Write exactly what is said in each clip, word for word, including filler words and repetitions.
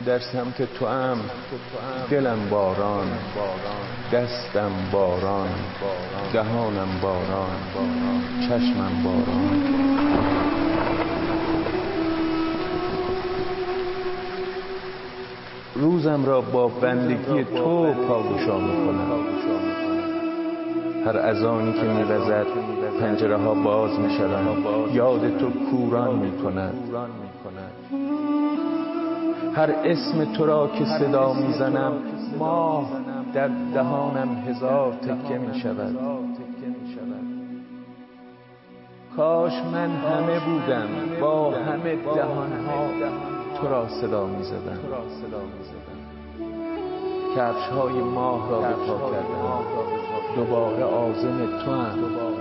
در سمت تو ام، دلم باران، دستم باران، دهانم باران، چشمم باران. روزم را با بندگی تو پادشاه میکنم. هر اذانی که می‌وزد پنجره ها باز میشوند، یاد تو کوران میکند. هر اسم تو را که صدا میزنم، ماه در دهانم هزار تکه میشود. کاش من همه بودم، با همه دهانها تو را صدا میزدم. کفش های ماه را به پا کردم، دوباره عازم تو ام.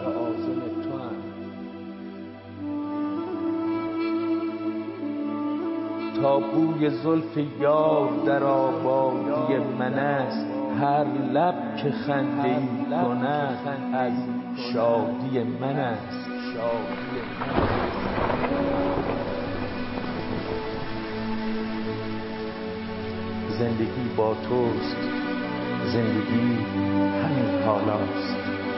تا بوی زلف یار در آبادی من است، هر لب که خنده ای کند از شادی من است. زندگی با توست، زندگی همین حالاست.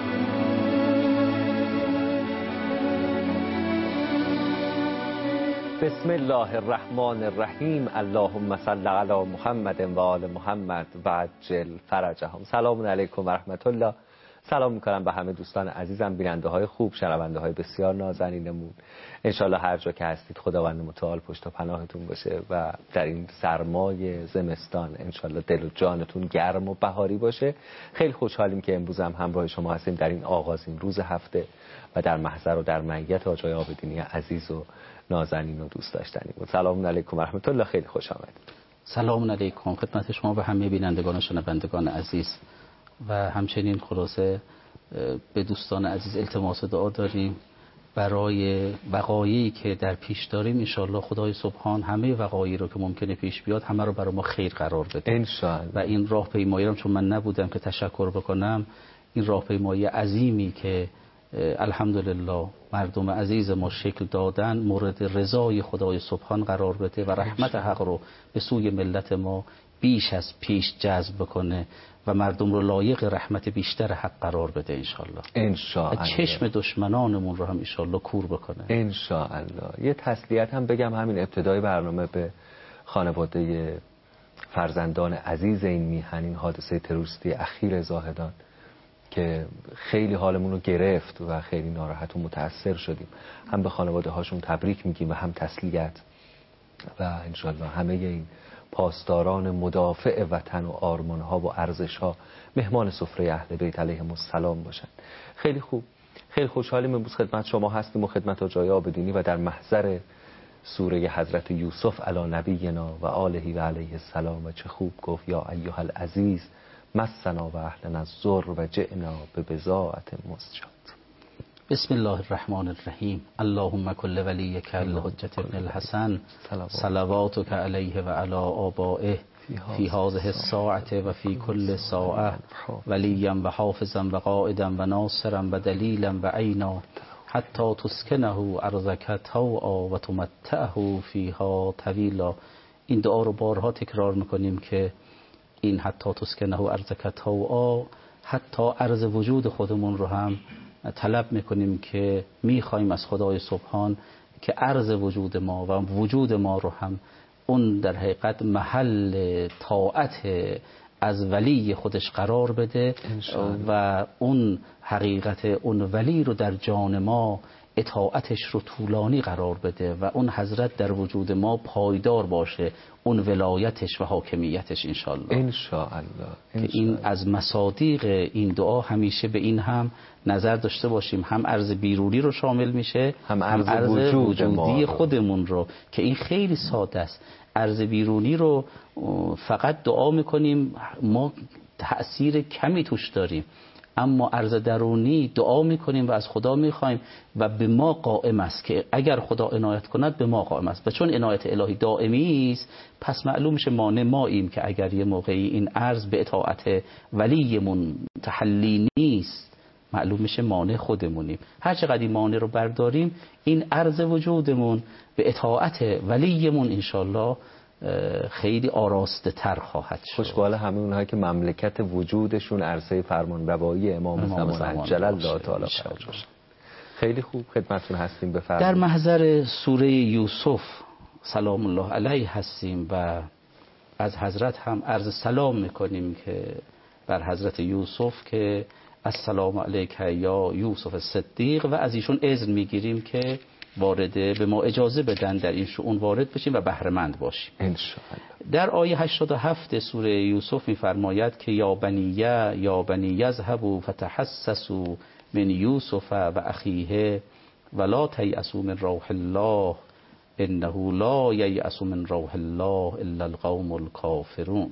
بسم الله الرحمن الرحیم. اللهم صل علی محمد و آل محمد و عجل فرجهم. سلام علیکم و رحمت الله. سلام میکنم به همه دوستان عزیزم، بیننده های خوب، شنونده های بسیار نازنینمون. انشالله هر جا که هستید خداوند متعال پشت و پناهتون باشه و در این سرمای زمستان انشالله دل و جانتون گرم و بهاری باشه. خیلی خوشحالیم که امروز هم همراه شما هستیم در این آغازین روز هفته و در محضر و در معیت آقای عابدینی عزیز و نازنین و دوست داشتنی. سلام علیکم و رحمت الله. خیلی خوش آمدید. سلام علیکم خدمت شما و همه بینندگان و شنوندگان عزیز و همچنین خلاصه به دوستان عزیز التماس دعا داریم برای وقایعی که در پیش داریم. انشالله خدای سبحان همه وقایعی رو که ممکنه پیش بیاد همه رو برای ما خیر قرار بده انشالله. و این راهپیمایی رو چون من نبودم که تشکر بکنم، این راهپیمایی عظیمی که الحمدلله مردم عزیز ما شکل دادن مورد رضای خدای سبحان قرار بده و رحمت حق رو به سوی ملت ما بیش از پیش جذب بکنه و مردم رو لایق رحمت بیشتر حق قرار بده انشالله. انشالله. و چشم دشمنانمون رو هم انشالله کور بکنه انشالله. یه تسلیت هم بگم همین ابتدای برنامه به خانواده فرزندان عزیز این میهن، این حادثه تروریستی اخیر زاهدان که خیلی حالمون رو گرفت و خیلی ناراحت و متأثر شدیم. هم به خانواده هاشون تبریک میگیم و هم تسلیت و انشالله همه این پاسداران مدافع وطن و آرمان ها و ارزش ها مهمان سفره اهل بیت علیهم السلام باشند. خیلی خوب، خیلی خوشحالیم امروز خدمت شما هستیم و خدمت آقای عابدینی و در محضر سوره حضرت یوسف علی نبینا و آله و علیه السلام. و چه خوب گفت یا ایها العزیز مسنا و اهلنا الضر و جئنا ببضاعة مزجاة. بسم الله الرحمن الرحیم. اللهم کل ولیک الحجة ابن الحسن صلواتک علیه و علی آبائه فی هذه الساعة و فی کل ساعة ولیا و حافظا و قائدا و ناصرا و دلیلا و عینا حتی تسکنه ارضک طوعا و تمتعه فیها طویلا. این دعا رو بارها تکرار میکنیم که این حتی تسکنه ارضک طوعا، حتی عرض وجود خودمون رو هم طلب میکنیم که میخوایم از خدای سبحان که عرض وجود ما و وجود ما رو هم اون در حقیقت محل طاعت از ولی خودش قرار بده و اون حقیقت اون ولی رو در جان ما اطاعتش رو طولانی قرار بده و اون حضرت در وجود ما پایدار باشه، اون ولایتش و حاکمیتش انشالله. انشالله. که این از مصادیق این دعا همیشه به این هم نظر داشته باشیم، هم عرض بیرونی رو شامل میشه هم عرض, عرض وجود وجودی خودمون رو، که این خیلی ساده است. عرض بیرونی رو فقط دعا میکنیم، ما تأثیر کمی توش داریم، اما عرض درونی دعا میکنیم و از خدا میخوایم و به ما قائم است که اگر خدا عنایت کند به ما قائم است و چون عنایت الهی دائمی است پس معلوم میشه مانع ماییم که اگر یه موقعی این عرض به اطاعت ولیمون تحلی نیست معلوم میشه مانع خودمونیم. هر چقدر این مانع رو برداریم این عرض وجودمون به اطاعت ولیمون انشالله خیلی آراسته تر خواهد شد. خوشبال همه اونهایی که مملکت وجودشون عرصه فرمانروایی امام, امام زمان عجل الله تعالی فرجش. خیلی خوب، خدمتتون هستیم. بفرمایید. در محضر سوره یوسف سلام الله علیه هستیم و از حضرت هم عرض سلام میکنیم که بر حضرت یوسف که السلام علیک یا یوسف صدیق، و از ایشون اذن میگیریم که وارد به ما اجازه بدن در این شؤون وارد بشیم و بهره مند باشیم ان شاء الله. در آیه هشتاد و هفت سوره یوسف میفرماید که یا بنیه یا بنی یذهبوا فتحسسوا من یوسف و اخیه ولا تیأسوا من روح الله انه لا ییأس من روح الله الا القوم الکافرون.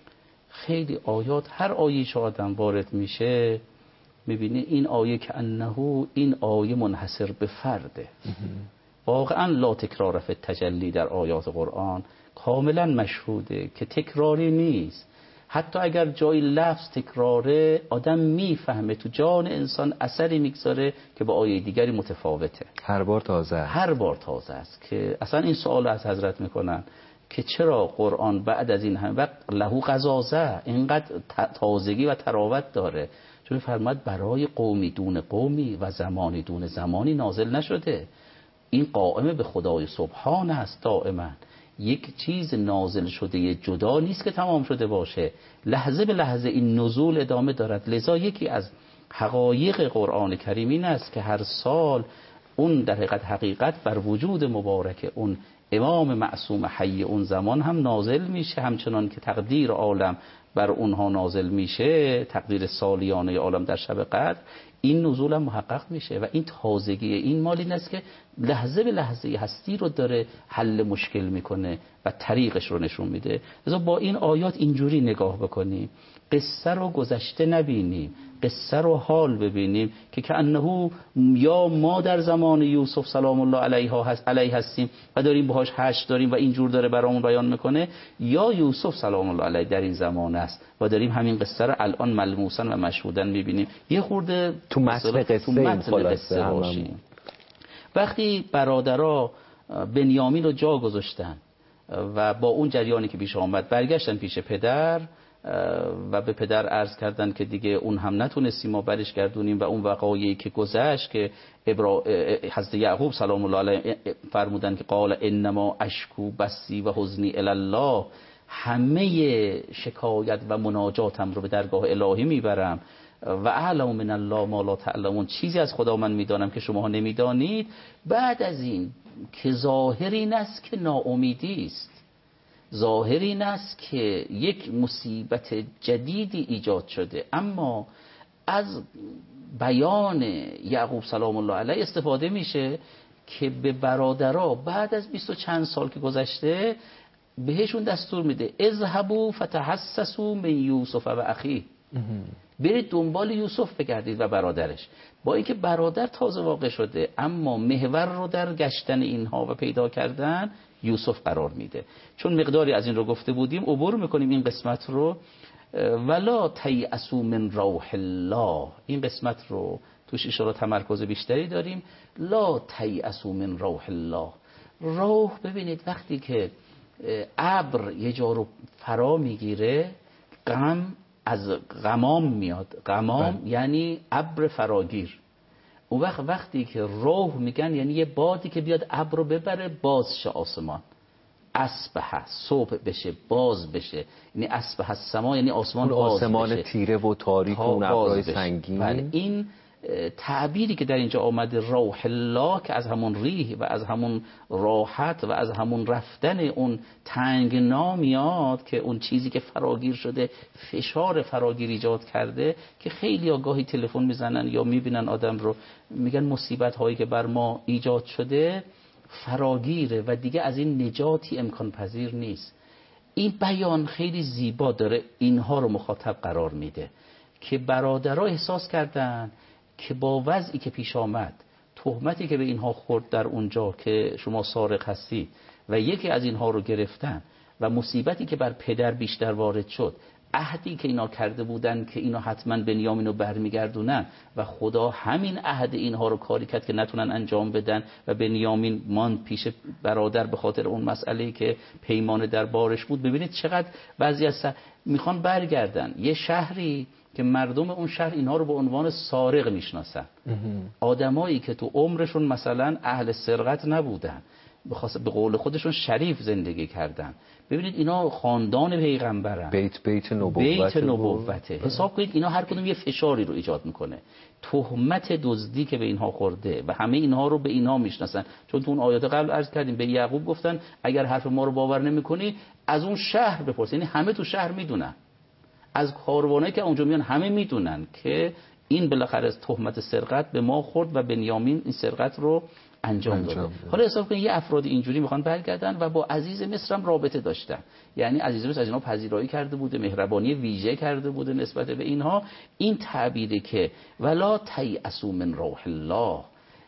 خیلی آیات، هر آیه آدم وارد میشه میبینی این آیه که انه این آیه منحصر به فرده. واقعا لا تکرار فی التجلی در آیات قرآن کاملا مشهوده که تکراری نیست. حتی اگر جای لفظ تکراره آدم میفهمه تو جان انسان اثری میگذاره که با آیه دیگری متفاوته. هر بار تازه هر بار تازه است. که اصلا این سوال از حضرت میکنن که چرا قرآن بعد از این همه وقت لهو غزازه اینقدر تازگی و تراوت داره؟ چون فرمود برای قومی دون قومی و زمانی دون زمانی نازل نشده. این قائم به خدای سبحان است دائما. یک چیز نازل شده جدا نیست که تمام شده باشه، لحظه به لحظه این نزول ادامه دارد. لذا یکی از حقایق قرآن کریم این است که هر سال اون در حقیقت حقیقت بر وجود مبارک اون امام معصوم حی اون زمان هم نازل میشه، همچنان که تقدیر عالم بر اونها نازل میشه، تقدیر سالیانه عالم در شب قدر، این نزول هم محقق میشه. و این تازگی این مال این است که لحظه به لحظه هستی رو داره حل مشکل میکنه و طریقش رو نشون میده. لذا با این آیات اینجوری نگاه بکنیم، قصه رو گذشته نبینیم، قصه رو حال ببینیم که کأنه یا ما در زمان یوسف سلام الله علیه هست علیه هستیم و داریم باهاش حشر داریم و اینجور داره برامون بیان میکنه، یا یوسف سلام الله علیه در این زمان است و داریم همین قصه رو الان ملموسا و مشهودا میبینیم. یه خورده تو متن قصه, تو متن قصه باشیم. وقتی برادرها بنیامین رو جا گذاشتن و با اون جریانی که پیش آمد برگشتن پیش پدر و به پدر عرض کردن که دیگه اون هم نتونستیم ما برش گردونیم و اون وقایعی که گذشت که ابرا... حضرت یعقوب سلام الله علیه فرمودن که قال انما اشکو بسی و حزنی الی الله، همه شکایت و مناجاتم رو به درگاه الهی میبرم و اعلم من الله ما لا تعلمون، چیزی از خدا من میدانم که شما نمیدانید. بعد از این که ظاهر این است که ناامیدی است، ظاهر این است که یک مصیبت جدیدی ایجاد شده، اما از بیان یعقوب سلام الله علیه استفاده میشه که به برادرها بعد از بیست و چند سال که گذشته بهشون دستور میده اذهبوا فتحسسوا من یوسف و اخیه، برید دنبال یوسف بگردید و برادرش. با اینکه برادر تازه واقع شده اما محور رو در گشتن اینها و پیدا کردن یوسف قرار میده. چون مقداری از این رو گفته بودیم عبور میکنیم این قسمت رو. ولا تیأسوا من روح الله، این قسمت رو توش اشاره تمرکز بیشتری داریم. لا تیأسوا من روح الله. روح ببینید وقتی که ابر یه جا رو فرا میگیره، غم از غمام میاد. غمام بل. یعنی ابر فراگیر. اون وقت وقتی که روح میگن یعنی یه بادی که بیاد ابر رو ببره باز شه آسمان. اصبح صبح بشه باز بشه، یعنی اصبح السما یعنی آسمان باز بشه، آسمان تیره و تاریک و اون ابرهای سنگین. بله. این تعبیری که در اینجا آمده روح الله که از همون ریح و از همون راحت و از همون رفتن اون تنگنا میاد، که اون چیزی که فراگیر شده فشار فراگیر ایجاد کرده، که خیلی آگاهی تلفن میزنن یا میبینن آدم رو میگن مصیبت هایی که بر ما ایجاد شده فراگیره و دیگه از این نجاتی امکان پذیر نیست. این بیان خیلی زیبا داره اینها رو مخاطب قرار میده که برادرها احساس کردن که با وضعی که پیش آمد، تهمتی که به اینها خورد در اونجا که شما سارق هستید و یکی از اینها رو گرفتن و مصیبتی که بر پدر بیشتر وارد شد، عهدی که اینا کرده بودن که اینا حتما بنیامین رو برمیگردونن و خدا همین عهد اینها رو کاری کرد که نتونن انجام بدن و بنیامین ماند پیش برادر به خاطر اون مسئله‌ای که پیمان در بارش بود. ببینید چقدر بعضی از س... میخوان برگردن یه شهری که مردم اون شهر اینها رو به عنوان سارق میشناسن، آدمایی که تو عمرشون مثلا اهل سرقت نبودن، به قول خودشون شریف زندگی کردن. ببینید اینا خاندان پیغمبرن، بیت بیت نبوت بیت نبوته. حساب کنید اینا هر کدوم یه فشاری رو ایجاد میکنه. تهمت دزدی که به اینها خورده و همه اینها رو به اینها میشناسن، چون تو اون آیات قبل عرض کردیم به یعقوب گفتن اگر حرف ما رو باور نمیکنی از اون شهر بپرس. یعنی همه تو شهر میدونن، از کاروانایی که اونجا میان همه میدونن که این بالاخره از تهمت سرقت به ما خورد و بنیامین این سرقت رو انجام داده. حالا حساب کنید یه افراد اینجوری میخوان برگردن و با عزیز مصر هم رابطه داشتن، یعنی عزیز مصر از اینا پذیرایی کرده بوده، مهربانی ویژه کرده بوده نسبت به اینها. این تعبیری که ولا تیأسوا من روح الله،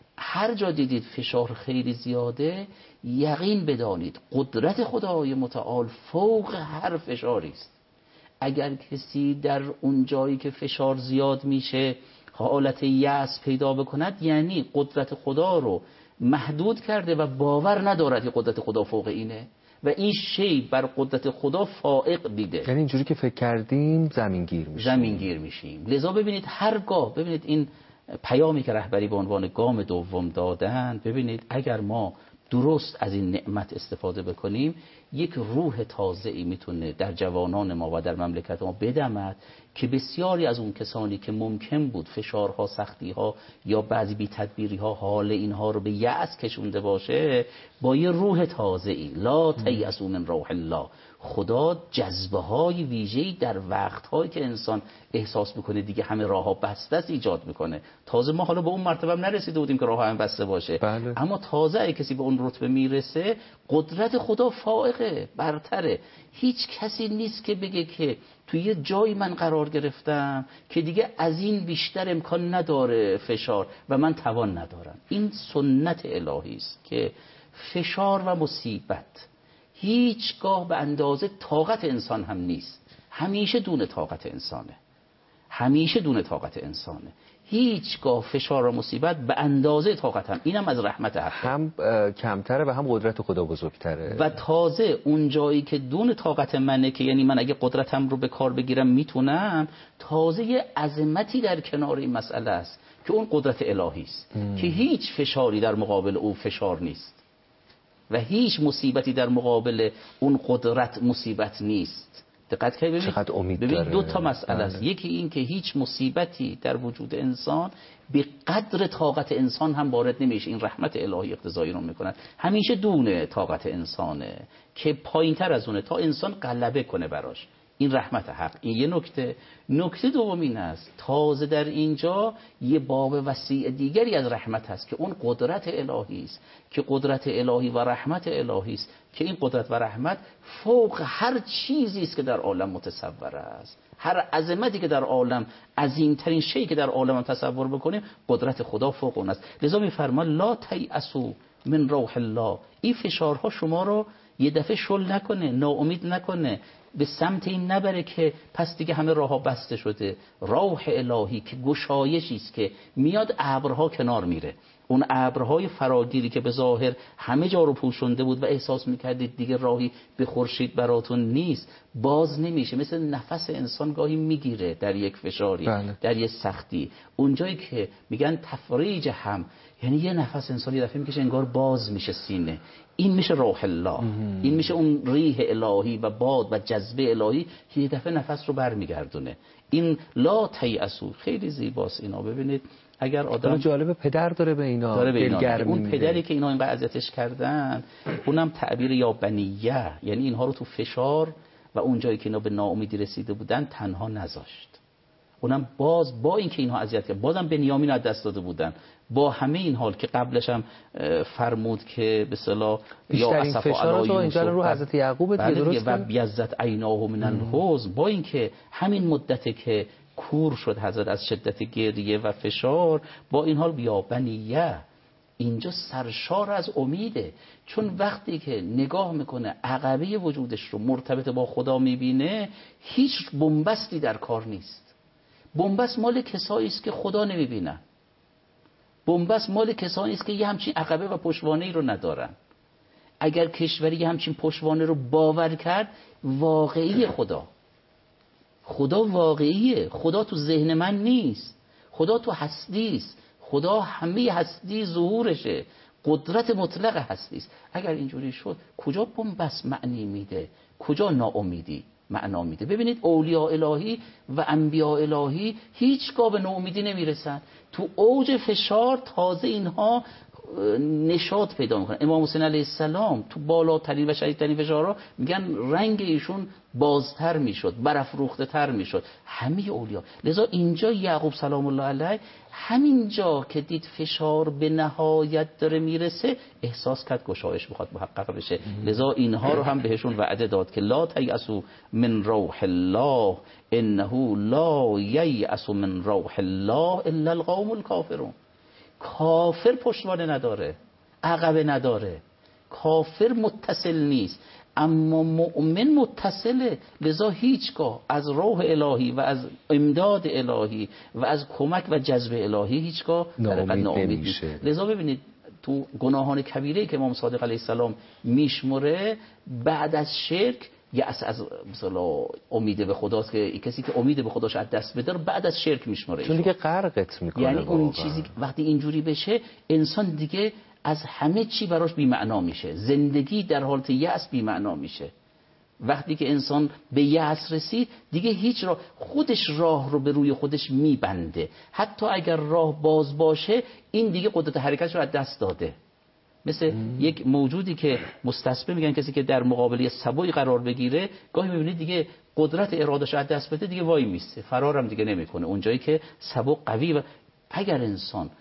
هر جا دیدید فشار خیلی زیاده یقین بدانید قدرت خدای متعال فوق هر فشاری است. اگر کسی در اون جایی که فشار زیاد میشه حالت یأس پیدا بکند، یعنی قدرت خدا رو محدود کرده و باور ندارد که قدرت خدا فوق اینه و این شی بر قدرت خدا فائق دیده. یعنی اینجوری که فکر کردیم زمینگیر میشیم زمینگیر میشیم. لذا ببینید هرگاه ببینید این پیامی که رهبری به عنوان گام دوم دادن، ببینید اگر ما درست از این نعمت استفاده بکنیم یک روح تازه‌ای میتونه در جوانان ما و در مملکت ما بدمد که بسیاری از اون کسانی که ممکن بود فشارها، سختیها یا بعضی بی تدبیریها حال اینها رو به یأس کشونده باشه، با یه روح تازه‌ای لا تیأسوا من روح الله، خدا جذبه های ویژه‌ای در وقت‌هایی که انسان احساس میکنه دیگه همه راه‌ها بسته است ایجاد میکنه. تازه ما حالا به اون مرتبه هم نرسیده بودیم که راه‌ها هم بسته باشه، بله. اما تازه اگه کسی به اون رتبه میرسه قدرت خدا فائقه، برتره. هیچ کسی نیست که بگه که توی یه جایی من قرار گرفتم که دیگه از این بیشتر امکان نداره فشار و من توان ندارم. این سنت الهی است که فشار و مصیبت هیچگاه به اندازه طاقت انسان هم نیست، همیشه دون طاقت انسانه، همیشه دون طاقت انسانه. هیچگاه فشار و مصیبت به اندازه طاقت هم، اینم از رحمت حق، هم کمتره و هم قدرت خدا بزرگتره. و تازه اون جایی که دون طاقت منه که یعنی من اگه قدرتم رو به کار بگیرم میتونم، تازه یه عظمتی در کنار این مسئله است که اون قدرت الهی است که هیچ فشاری در مقابل او فشار نیست و هیچ مصیبتی در مقابل اون قدرت مصیبت نیست. دقت کنید ببینید چقدر امید ببین داره. دو تا مسئله است. یکی این که هیچ مصیبتی در وجود انسان به قدر طاقت انسان هم وارد نمیشه. این رحمت الهی اقتضایی رو میکنه، همیشه دونه طاقت انسانه که پایینتر از اونه تا انسان غلبه کنه براش. این رحمت حق. این یه نکته. نکته دوم این است تازه در اینجا یه باب وسیع دیگری از رحمت هست که اون قدرت الهی است، که قدرت الهی و رحمت الهی است که این قدرت و رحمت فوق هر چیزی است که در عالم متصور است. هر عظمتی که در عالم، عظیمترین شیئی که در عالم تصور بکنیم، قدرت خدا فوق اون است. لذا میفرما لا تیأسوا من روح الله. این فشارها شما رو یه دفعه شل نکنه، ناامید نکنه، به سمت این نبره که پس دیگه همه راهها بسته شده. روح الهی که گشایشی است که میاد ابرها کنار میره. اون ابرهای فراگیری که به ظاهر همه جا رو پوشونده بود و احساس میکردید دیگه راهی به خورشید براتون نیست، باز نمیشه. مثل نفس انسان گاهی میگیره در یک فشاری، بله. در یک سختی. اونجایی که میگن تفریج هم، یعنی یه نفس انسان یه دفعه میکشه انگار باز میشه سینه. این میشه روح الله. این میشه اون ریح الهی و باد و جذبه الهی که یه دفعه نفس رو برمیگردونه. این لا تیأسوا خیلی زیباست. اینا ببینید اگر آدم جالب پدر داره به اینا، داره به اینا. اون میده. پدری که اینا اینقدر اذیتش کردن، اونم تعبیر یا بنیه، یعنی اینها رو تو فشار و اون جایی که اینا به ناامیدی رسیده بودن تنها نذاشت. اونم باز با اینکه اینها اذیت کرد، بازم بنیامین از دست داده بودن. با همه این حال که قبلش هم فرمود که به اصطلاح یا اسف علی اینجا رو حضرت یعقوب دیگه درست و بیزت عیناه من الحزن، با اینکه همین مدته که کور شد حضرت از شدت گریه و فشار، با این حال بیا بنیه اینجا سرشار از امیده، چون وقتی که نگاه میکنه عقبه وجودش رو مرتبط با خدا میبینه، هیچ بنبستی در کار نیست. بنبست مال کسایی است که خدا نمیبینن. بنبست مال کسانی است که یه همچین عقبه و پشتوانه‌ای رو ندارن. اگر کشوری یه همچین پشتوانه رو باور کرد، واقعی خدا خدا واقعیه. خدا تو ذهن من نیست، خدا تو هستی است. خدا همه هستی ظهورشه، قدرت مطلق هستی است. اگر اینجوری شد کجا بنبست معنی میده، کجا ناامیدی معنا میده؟ ببینید اولیاء الهی و انبیاء الهی هیچگاه به ناامیدی نمیرسن. تو اوج فشار تازه اینها نشاط پیدا میکنن. امام حسین علیه السلام تو بالاترین و شدیدترین فشارها میگن رنگ ایشون بازتر میشد، برافروخته تر میشد. همه اولیا. لذا اینجا یعقوب سلام الله علیه همینجا که دید فشار به نهایت داره میرسه، احساس کرد گشایش میخواد محقق بشه. لذا اینها رو هم بهشون وعده داد که لا تیأسوا من روح الله انه لا ییأس من روح الله الا القوم الکافرون. کافر پشتوانه نداره، عقبه نداره، کافر متصل نیست، اما مؤمن متصله. لذا هیچگاه از روح الهی و از امداد الهی و از کمک و جذب الهی هیچگاه ناامید نمیشه. لذا ببینید تو گناهان کبیره که امام صادق علیه السلام میشمره، بعد از شرک یأس از مثلا امید به خداست، که کسی که امید به خداش از دست بده بعد از شرک میشمره، چون دیگه غرقت میکنه. یعنی اون چیزی وقتی اینجوری بشه انسان دیگه از همه چی براش بی معنا میشه، زندگی در حالت یأس بی معنا میشه. وقتی که انسان به یأس رسید دیگه هیچ راه، خودش راه رو به روی خودش میبنده. حتی اگر راه باز باشه این دیگه قدرت حرکتش رو از دست داده. مثل ام. یک موجودی که مستصبر میگن کسی که در مقابله سبوی قرار بگیره، گاهی میبینید دیگه قدرت ارادش از دست بده، دیگه وای میسته، فرارم دیگه نمیکنه اونجایی که سبو قوی. و اگر انسان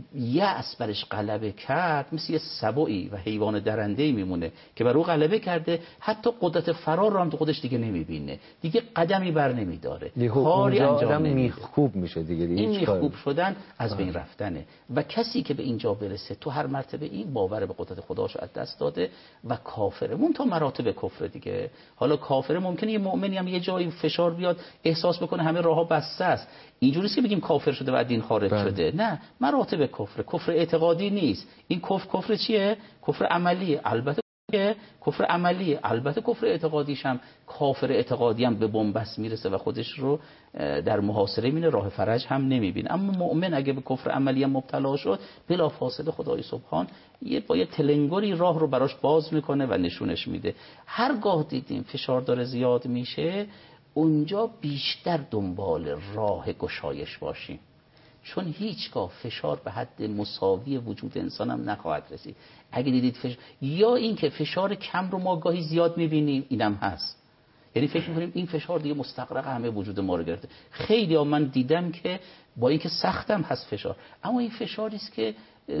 یأس برش غلبه کرد، مثل یه سبویی و حیوان درنده‌ای میمونه که بر او غلبه کرده، حتی قدرت فرار رو هم تو خودش دیگه نمیبینه، دیگه قدمی بر نمیداره، کاری انجام نمیده، میخکوب میشه دیگه. این میخکوب شدن از بین رفتنه. و کسی که به اینجا برسه تو هر مرتبه این باور به قدرت خداشو از دست داده و کافره. مون تا مراتب کفر دیگه. حالا کافره ممکنه یه مؤمنی هم یه جایی فشار بیاد احساس بکنه همه راهها بسته است، اینجوریه که بگیم کافر شده و از دین خارج بند. شده. نه، مراتب کفر، کفر اعتقادی نیست. این کفر کفر چیه؟ کفر عملی. البته کفر عملی، البته کفر اعتقادیش هم، کافر اعتقادی هم به بنبست میرسه و خودش رو در محاصره مینه، راه فرج هم نمیبینه. اما مؤمن اگه به کفر عملی هم مبتلا شد، بلافاصله خدای سبحان یه با یه تلنگری راه رو براش باز میکنه و نشونش میده. هرگاه دیدیم فشار داره زیاد میشه، اونجا بیشتر دنبال راه گشایش باشیم، چون هیچگاه فشار به حد مساوی وجود انسان هم نخواهد رسید. اگه دیدید فشار، یا این که فشار کم رو ما گاهی زیاد میبینیم، اینم هست، یعنی فکر میکنیم این فشار دیگه مستغرق همه وجود ما رو گرفته. خیلی ها من دیدم که با اینکه سختم هست فشار، اما این فشاری است که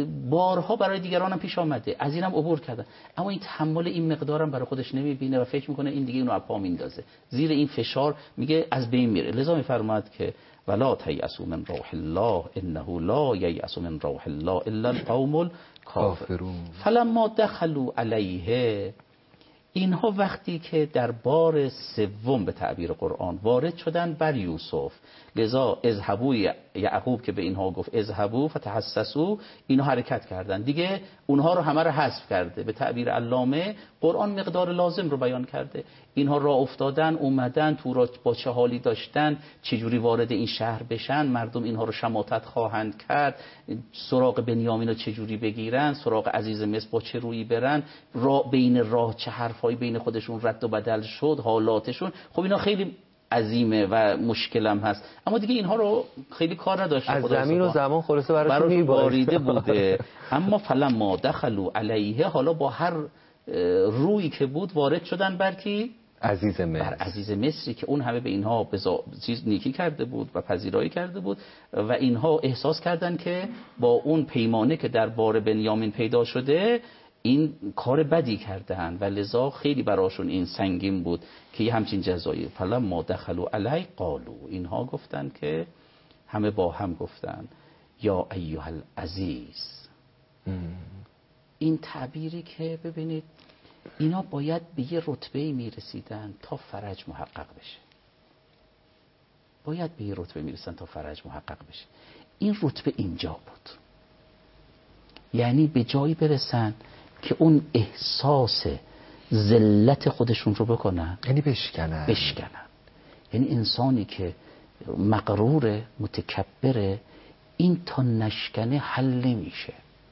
بارها برای دیگرانم پیش آمده، از اینم عبور کردن، اما این تحمل این مقدارم برای خودش نمیبینه و فکر میکنه این دیگه اینو اپا میندازه، زیر این فشار میگه از بین میره. لذا میفرماد که ولا تیأسوا من روح الله انه لا ییأس من روح الله الا القوم الکافرون. فلما دخلوا علیه، اینها وقتی که در بار سوم به تعبیر قرآن وارد شدن بر یوسف، لذا اذهبوا، یعقوب که به اینها گفت اذهبوا فتحسسوا، اینها حرکت کردن دیگه، اونها رو همه رو حذف کرده. به تعبیر علامه قرآن مقدار لازم رو بیان کرده. اینها راه افتادن، اومدن تو را با چه حالی داشتن، چجوری وارد این شهر بشن، مردم اینها رو شماتت خواهند کرد، سراغ بنیامین رو چجوری بگیرن، سراغ عزیز مصر با چه رویی برن، راه بین راه چه حرفایی بین خودشون رد و بدل شد، حالاتشون. خب اینا خیلی عظیمه و مشکلم هست، اما دیگه اینها رو خیلی کار نداشته، از زمین و زمان خلاصه براش میباریده بوده. اما فلما دخلوا علیه، حالا با هر رویی که بود وارد شدن بر کی؟ عزیز مصر. بر عزیز مصری که اون همه به اینها بزا... چیز نیکی کرده بود و پذیرایی کرده بود و اینها احساس کردن که با اون پیمانه که در بار بنیامین پیدا شده این کار بدی کردن و لذا خیلی براشون این سنگین بود که یه همچین جزایی. فلما دخلوا علی قالوا، اینها گفتن که همه با هم گفتن یا ایها العزیز، این تعبیری که ببینید اینا باید به یه رتبه‌ای میرسیدن تا فرج محقق بشه، باید به یه رتبه میرسن تا فرج محقق بشه. این رتبه اینجا بود، یعنی به جایی برسن که اون احساس ذلت خودشون رو بکنن، یعنی بشکنن بشکنن یعنی انسانی که مغرور متکبره این تا نشکنه حل نمیشه.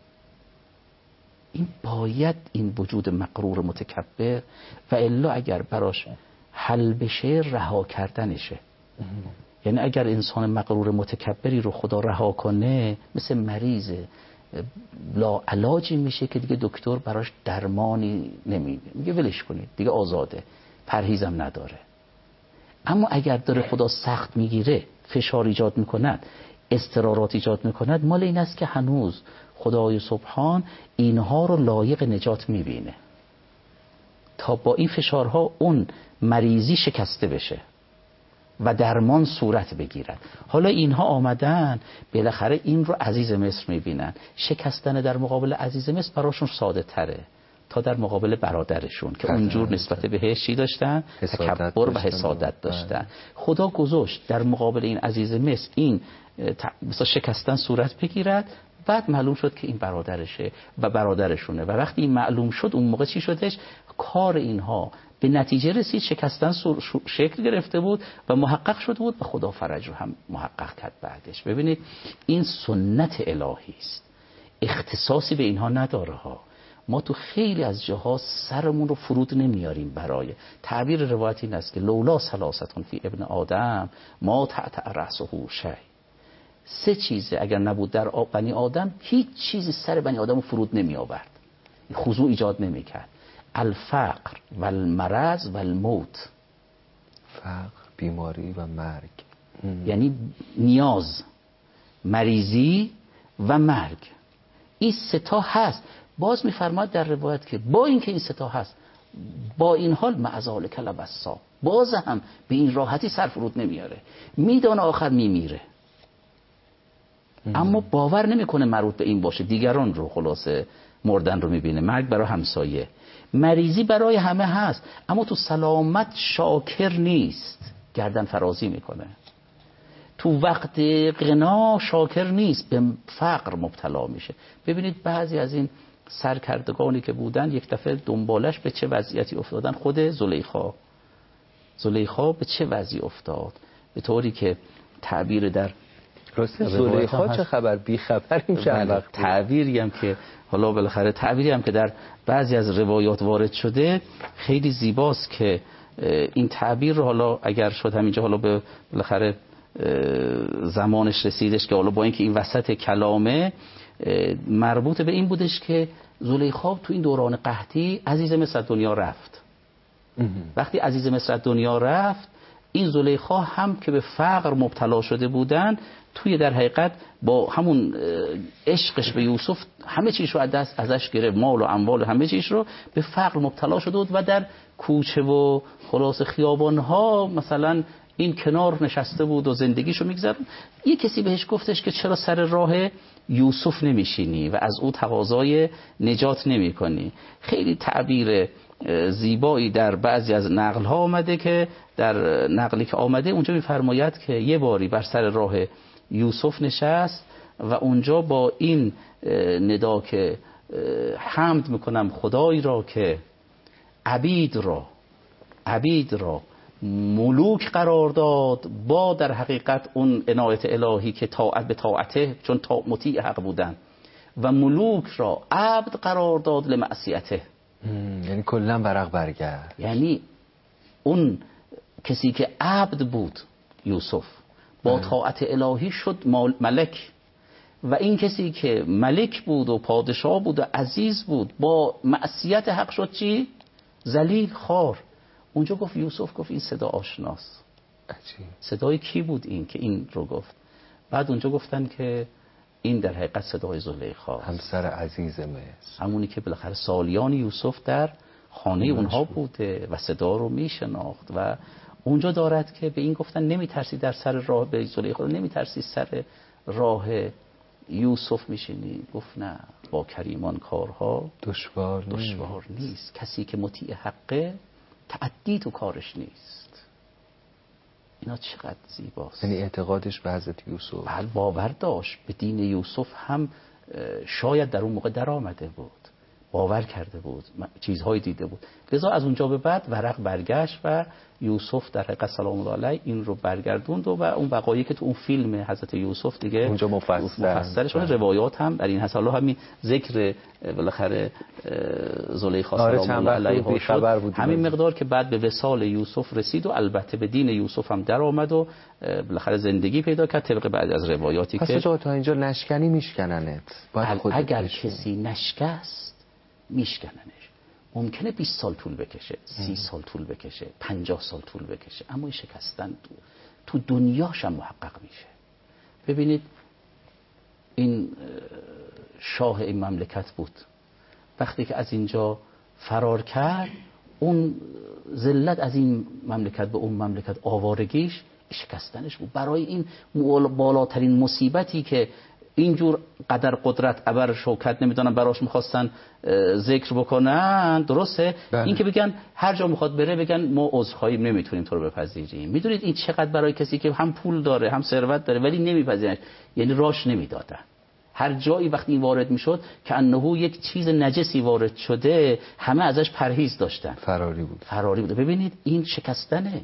این باید این وجود مغرور متکبر و الا اگر براش حل بشه رها کردنشه. یعنی اگر انسان مغرور متکبری رو خدا رها کنه مثل مریض لا علاجی میشه که دیگه دکتر براش درمانی نمیده، میگه ولش کنید دیگه آزاده، پرهیزم نداره. اما اگر داره خدا سخت میگیره، فشار ایجاد میکند، اضطرارات ایجاد میکند، مال این است که هنوز خدای سبحان اینها رو لایق نجات میبینه تا با این فشارها اون مریضی شکسته بشه و درمان صورت بگیرد. حالا اینها آمدن بالاخره این رو عزیز مصر میبینن، شکستن در مقابل عزیز مصر براشون ساده تره تا در مقابل برادرشون که اونجور نسبت بهش چی داشتن؟ تکبر و حسادت داشتن. خدا گذاشت در مقابل این عزیز مصر این مثلا شکستن صورت بگیرد، بعد معلوم شد که این برادرشه و برادرشونه و وقتی این معلوم شد اون موقع چی شدش؟ کار اینها به نتیجه رسید، شکستن شکل گرفته بود و محقق شده بود و خدا فرج رو هم محقق کرد بعدش. ببینید این سنت الهی است، اختصاصی به اینها نداره ها. ما تو خیلی از جاها سرمون رو فرود نمیاریم. برای تعبیر روایت این است که لولا ثلاثتون فی ابن آدم ما تحت رأسه شیء. سه چیزه اگر نبود در بنی آدم هیچ چیزی سر بنی آدم رو فرود نمی آورد، خضوع ایجاد نمی کرد. الفقر و المرض و الموت. فقر، بیماری و مرگ. یعنی نیاز، مریضی و مرگ. این سه تا هست. باز میفرماد در روایت که با اینکه این سه تا هست، با این حال معزال کلبسا، باز هم به این راحتی سر فرود نمیاره، میدانه آخر میمیره اما باور نمیکنه مربوط به این باشه. دیگران رو خلاصه مردن رو میبینه، مرگ برای همسایه، مریضی برای همه هست، اما تو سلامت شاکر نیست، گردن فرازی میکنه. تو وقت غنا شاکر نیست، به فقر مبتلا میشه. ببینید بعضی از این سرکردگانی که بودن یک دفعه دنبالش به چه وضعیتی افتادن. خود زلیخا زلیخا به چه وضعی افتاد، به طوری که تعبیر در راستی زلیخا چه خبر؟ بی خبریم چند وقت. تعبیری هم که حالا بالاخره تعبیری هم که در بعضی از روایات وارد شده خیلی زیباست که این تعبیر رو حالا اگر شد همینجا حالا به بالاخره زمانش رسیدش که حالا با اینکه این وسط کلامه مربوط به این بودش که زلیخا تو این دوران قحطی عزیز مصر دنیا رفت. وقتی عزیز مصر دنیا رفت این زلیخا هم که به فقر مبتلا شده بودن توی در حقیقت با همون عشقش به یوسف همه چیز رو از دست ازش گرفت، مال و اموال و همه چیز رو، به فقر مبتلا شده بود و در کوچه و خلاص خیابان‌ها مثلا این کنار نشسته بود و زندگیشو میگذرد. یه کسی بهش گفتش که چرا سر راه یوسف نمیشینی و از او تقاضای نجات نمی کنی. خیلی تعبیر زیبایی در بعضی از نقل ها آمده که در نقلی که آمده اونجا میفرماید که یه باری بر سر راه یوسف نشست و اونجا با این ندا که حمد میکنم خدای را که عبید را عبید را ملوک قرار داد، با در حقیقت اون عنایت الهی که طاعت به طاعته، چون مطیع حق بودن، و ملوک را عبد قرار داد لمعصیته. یعنی کلا ورق برگرد. یعنی اون کسی که عبد بود یوسف با طاعت الهی شد ملک، و این کسی که ملک بود و پادشاه بود و عزیز بود با معصیت حق شد چی؟ ذلیل، خوار. اونجا گفت یوسف گفت این صدا آشناست. عجیب. صدای کی بود این که این رو گفت؟ بعد اونجا گفتن که این در حقیقت صدای زلیخا، همسر عزیز مصر، همونی که بالاخره سالیان یوسف در خانه اونها بوده و صدا رو میشناخت. و اونجا دارد که به این گفتن نمیترسی در سر راه به زلیخا، نمیترسی سر راه یوسف میشینی گفت نه، با کریمان کارها دشوار دشوار نیست. نیست. کسی که مطیع حقه تعدی تو کارش نیست. اینا چقدر زیباست. یعنی اعتقادش به حضرت یوسف، بله باور داشت به دین یوسف، هم شاید در اون موقع در آمده بود، باور کرده بود، چیزهایی دیده بود. لذا از اونجا به بعد ورق برگشت و یوسف در حقیقت سلام الله علیه این رو برگردوند و اون وقایعی که تو اون فیلم حضرت یوسف دیگه اونجا مفصل مفصلش اون روایات هم در این هست. الله همین ذکر بالاخره زلیخا آره سلام الله علیها شد، همین مقدار که بعد به وصال یوسف رسید و البته به دین یوسف هم در آمد و بالاخره زندگی پیدا کرد طبق بعد از روایاتی پس که پس تا اینجا نشکنی میشکننت. اگر کسی نشکست میشکننش. ممکنه بیست سال طول بکشه، سی سال طول بکشه، پنجاه سال طول بکشه، اما این شکستن تو, تو دنیاش هم محقق میشه. ببینید این شاه این مملکت بود، وقتی که از اینجا فرار کرد، اون ذلت از این مملکت به اون مملکت آوارگیش شکستنش بود. برای این بالاترین مصیبتی که اینجور قدر قدرت ابر شوکت نمیدونم براش میخواستن ذکر بکنن، درسته؟ بله. این که بگن هر جا میخواد بره بگن ما عذرخواهی نمیتونیم تو رو بپذیریم. میدونید این چقدر برای کسی که هم پول داره هم ثروت داره ولی نمیپذیرنش، یعنی راش نمیدادن. هر جایی وقتی این وارد میشد که انه یک چیز نجسی وارد شده همه ازش پرهیز داشتن، فراری بود فراری بود. ببینید این شکستنه.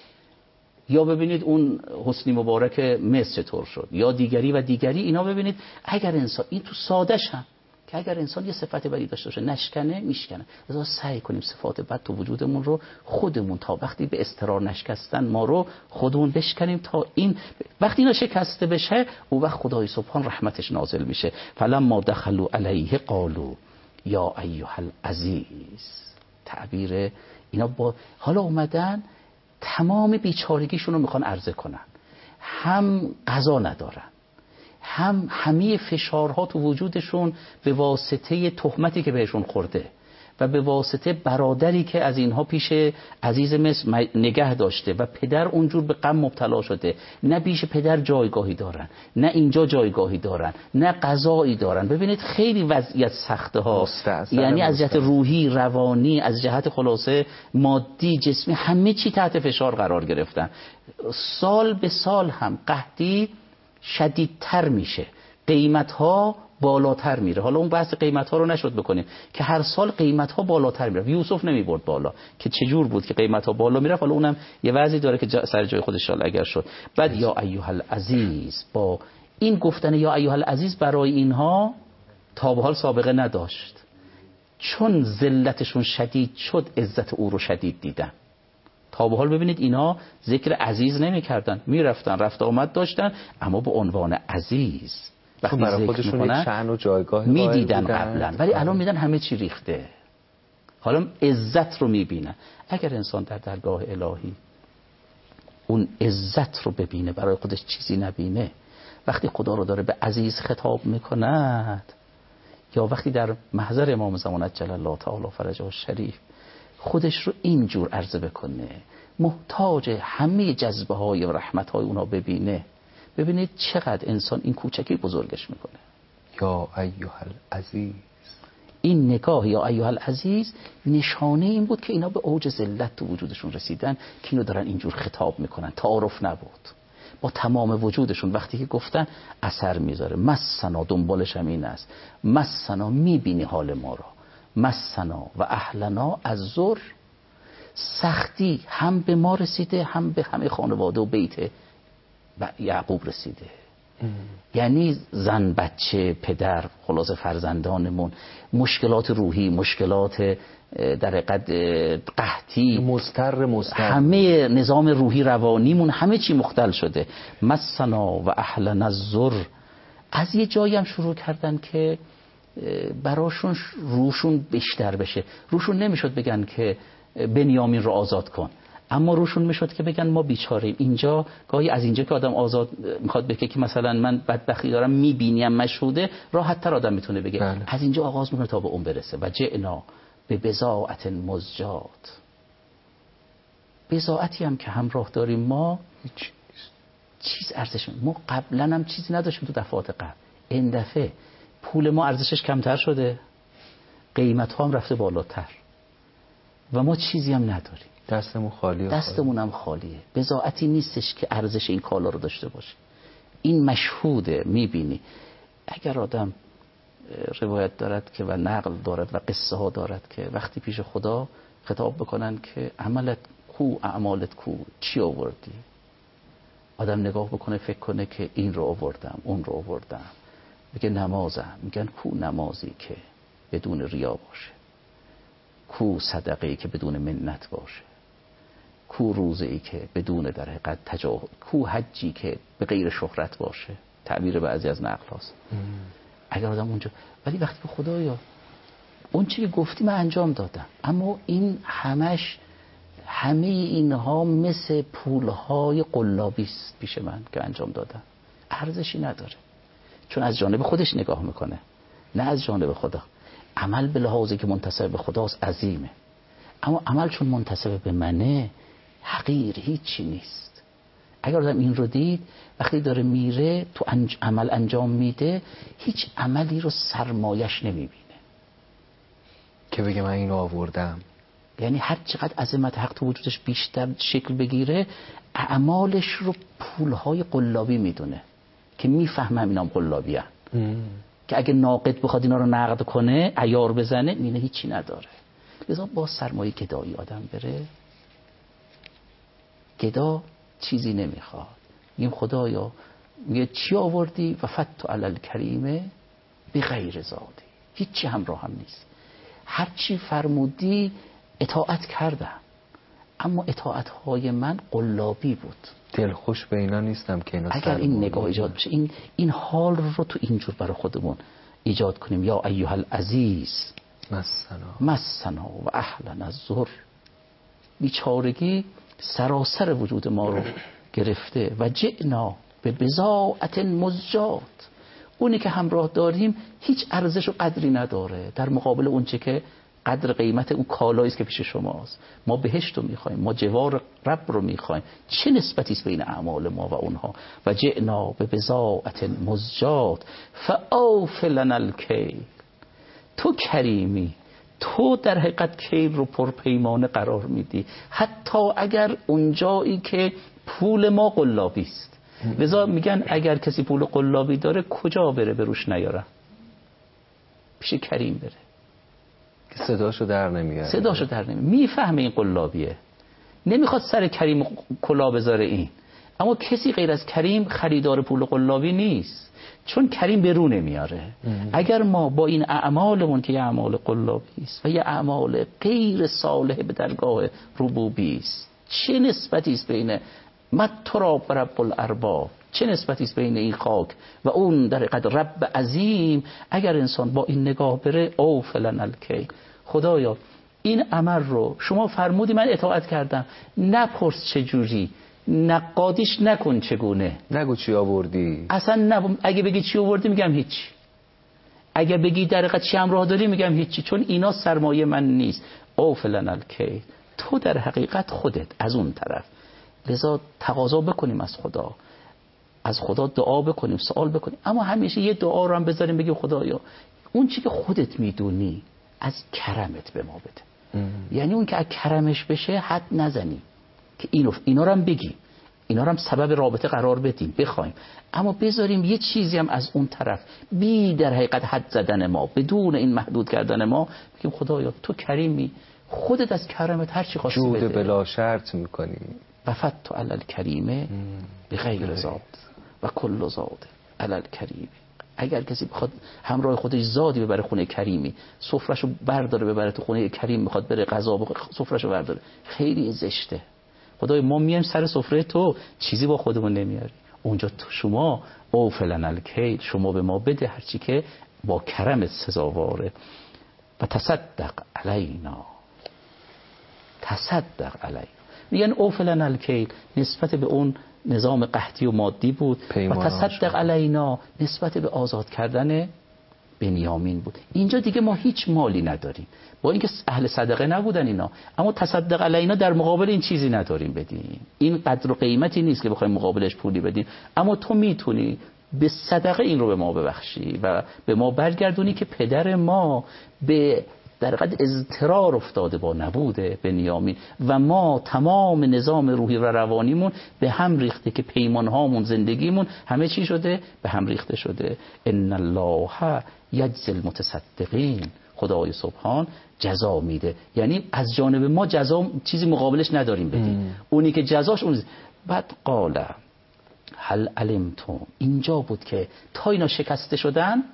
یا ببینید اون حسنی مبارک مصر چطور شد، یا دیگری و دیگری. اینا ببینید اگر انسان این تو سادش هم که اگر انسان یه صفت بدی داشته باشه نشکنه میشکنه. لذا سعی کنیم صفات بد تو وجودمون رو خودمون تا وقتی به اضطرار نشکستن ما رو خودمون بشکنیم تا این وقتی اینا شکسته بشه او وقت خدای سبحان رحمتش نازل میشه. فلما دخلوا علیه قالوا یا ایها العزیز. تعبیر اینا با حالا اومدن تمام بیچارگیشون رو میخوان عرضه کنن، هم غذا ندارن، هم همه فشارها تو وجودشون به واسطه تهمتی که بهشون خورده و به واسطه برادری که از اینها پیش عزیز مصر نگه داشته و پدر اونجور به غم مبتلا شده، نه پیش پدر جایگاهی دارن، نه اینجا جایگاهی دارن، نه غذایی دارن. ببینید خیلی وضعیت سخته ها، یعنی از جهت روحی، روانی، از جهت خلاصه مادی، جسمی، همه چی تحت فشار قرار گرفتن. سال به سال هم قحطی شدیدتر میشه، قیمت ها بالاتر میره. حالا اون بحث قیمت ها رو نشد بکنیم که هر سال قیمت ها بالاتر میره. یوسف نمیبرد بالا که چجور بود که قیمت ها بالا میره. حالا اونم یه وضعی داره که جا سر جای خودش شال اگر شد. بعد یا ایها العزیز، با این گفتن یا ایها العزیز برای اینها تا به حال سابقه نداشت، چون ذلتشون شدید شد عزت او رو شدید دیدن. تا به حال ببینید اینا ذکر عزیز نمی‌کردن، میرفتن رفت آمد داشتن، اما به عنوان عزیز وقتی برای خودشون یک شأن و جایگاه میدیدن قبلا، ولی الان میدن همه چی ریخته. حالا عزت رو میبینن. اگر انسان در درگاه الهی اون عزت رو ببینه، برای خودش چیزی نبینه، وقتی خدا رو داره به عزیز خطاب میکند، یا وقتی در محضر امام زمان عجل الله تعالی فرجه الشریف خودش رو اینجور عرضه بکنه، محتاج همه جذبه های و رحمت های اونا ببینه، ببینید چقدر انسان این کوچکی بزرگش میکنه. یا ایها العزیز، این نگاه یا ایها العزیز نشانه این بود که اینا به اوج ذلت تو وجودشون رسیدن که اینو دارن اینجور خطاب میکنن. تعارف نبود، با تمام وجودشون وقتی که گفتن اثر میذاره. مسنا، دنبالش هم این است، مسنا میبینی حال ما را، مسنا و اهلنا از زر، سختی هم به ما رسیده هم به همه خانواده و بیت و یعقوب رسیده. ام. یعنی زن، بچه، پدر، خلاص فرزندانمون، مشکلات روحی، مشکلات در حقیقت قحطی، مضطر مضطر همه نظام روحی روانیمون همه چی مختل شده. مسنا و اهلنا الضر. از یه جایی هم شروع کردن که براشون روشون بیشتر بشه. روشون نمیشد بگن که بنیامین رو آزاد کن، اما روشون میشد که بگن ما بیچاریم. اینجا گاهی از اینجا که آدم آزاد میخواد بگه که مثلا من بدبختی دارم میبینیم مشهوده، راحت تر آدم میتونه بگه. بله. از اینجا آغاز میکنه تا به اون برسه. و جئنا به بضاعت مزجات، بضاعتی هم که همراه داریم ما چیز ارزش. ما قبلا هم چیزی نداشتیم تو دفعات قبل، این دفعه پول ما ارزشش کمتر شده، قیمت ها هم رفته بالاتر و ما چیزی هم نداریم، دستمون خالیه، دستمون هم خالیه. بضاعتی نیستش که ارزش این کالا رو داشته باشه. این مشهوده، میبینی. اگر آدم روایت دارد که و نقل دارد و قصه ها دارد که وقتی پیش خدا خطاب بکنن که عملت کو، اعمالت کو، چی آوردی؟ آدم نگاه بکنه فکر کنه که این رو آوردم، اون رو آوردم، میگه نمازم. میگن کو نمازی که بدون ریا باشه، کو صدقه‌ای که بدون منت باشه، کو روزه‌ای که بدون در حقیقت تجاهل، کو حجی که به غیر شهرت باشه. تعبیر بعضی از نقل هاست. اگر آدم اونجا، ولی وقتی که خدایا اون چی که گفتی من انجام دادم، اما این همش همه اینها مثل پولهای قلابی است پیش من که انجام دادم، ارزشی نداره. چون از جانب خودش نگاه میکنه، نه از جانب خدا. عمل به لحاظی که منتسب به خداست عظیمه، اما عمل چون منتسب به منه حقیر، هیچی نیست. اگر آدم این رو دید، وقتی داره میره تو انج... عمل انجام میده، هیچ عملی رو سرمایش نمیبینه که بگه من اینو آوردم. یعنی هر چقدر عظمت حق تو وجودش بیشتر شکل بگیره، اعمالش رو پولهای قلابی میدونه که میفهمم اینام قلابی هن. که اگه ناقد بخواد اینا رو نقد کنه، عیار بزنه، میینه هیچی نداره. لذا با سرمایه گدایی آدم بره، گدا چیزی نمیخواد. میگیم خدایا، میگه چی آوردی؟ و فتو علی الکریمه به غیر زادی، هیچی همراه هم نیست. هر چی فرمودی اطاعت کردم، اما اطاعت های من قلابی بود. دلخوش به اینا نیستم که اینا اگر این نگاه ایجاد بشه، این این حال رو تو اینجور برای خودمون ایجاد کنیم. یا ایها العزیز مسنا مسنا و اهلنا الضر. بیچارگی سراسر وجود ما رو گرفته و جئنا به بضاعت مزجات. اونی که همراه داریم هیچ ارزش و قدری نداره در مقابل اون چه که قدر قیمت اون کالایی است که پیش شماست. ما بهشت رو میخوایم، ما جوار رب رو میخوایم. چه نسبتی است بین اعمال ما و اونها؟ و جئنا به بضاعت مزجات فاوف لنا الکیل. تو کریمی، تو در حقیقت کیل رو پرپیمانه قرار میدی، حتی اگر اونجایی که پول ما قلابی است. لذا میگن اگر کسی پول قلابی داره کجا بره به روش نیاره؟ پیش کریم بره که صداشو در نمیاره. صداشو در نمیاره، میفهمه این قلابیه، نمیخواد سر کریم کلا بذاره این. اما کسی غیر از کریم خریدار پول قلابی نیست، چون کریم به رو نمیاره. اگر ما با این اعمالمون که یه اعمال قلابی است و یه اعمال غیر صالح به درگاه ربوبی است، چه نسبتی است بین مت تراب و رب الارباب؟ چه نسبتی است بین این خاک و اون در حقیقت رب عظیم؟ اگر انسان با این نگاه بره، او فلن الکی، خدایا این عمل رو شما فرمودی من اطاعت کردم، نپرس چجوری، نقادیش نکن چگونه، نگو چی آوردی اصلا نب... اگه بگی چی آوردی میگم هیچ، اگه بگی در حقیقت چی همراه داری میگم هیچی، چون اینا سرمایه من نیست. او فلن الکی، تو در حقیقت خودت از اون طرف. لذا تقاضا بکنیم از خدا، از خدا دعا بکنیم، سوال بکنیم، اما همیشه یه دعا رو هم بذاریم بگیم خدایا اون چی که خودت میدونی از کرمت به ما بده. ام. یعنی اون که از کرمش بشه حد نزنیم که اینو اینا رو هم بگیم، اینا رو هم سبب رابطه قرار بدیم بخوایم، اما بذاریم یه چیزی هم از اون طرف بی در حقیقت حد زدن ما، بدون این محدود کردن ما، بگیم خدایا تو کریمی، خودت از کرمت هر چی خواستی بده. جود بلا شرط میکنیم. وفدت علی الکریمه بغیر زاد و کل زاد علی الکریم. اگر کسی بخواد همراه خودش زادی ببره خونه کریمی، سفرهشو برداره ببره تو خونه کریم، میخواد بره غذا بخوره سفرهشو برداره، خیلی زشته. خدای ما میایم سر سفره تو چیزی با خودمون نمیاری، اونجا تو شما او فلن الکیل، شما به ما بده هرچی که با کرمت سزاواره. و تصدق علینا، تصدق علینا. میگن او فلن الکیل نسبت به اون نظام قحطی و مادی بود و تصدق علینا نسبت به آزاد کردن بنیامین بود. اینجا دیگه ما هیچ مالی نداریم، با اینکه اهل صدقه نبودن اینا، اما تصدق علینا در مقابل این چیزی نداریم بدیم. این قدر و قیمتی نیست که بخوایم مقابلش پولی بدیم، اما تو میتونی به صدقه این رو به ما ببخشی و به ما برگردونی که پدر ما به در حقیقت اضطرار افتاده با نبوده بنیامین و ما تمام نظام روحی و روانیمون به هم ریخته که پیمانهامون زندگیمون همه چی شده به هم ریخته شده. ان الله یجزی المتصدقین، خدای سبحان جزا میده، یعنی از جانب ما جزا چیزی مقابلش نداریم بدیم، اونی که جزاش اون. بعد قال هل علمتم، اینجا بود که تا اینا شکسته شدن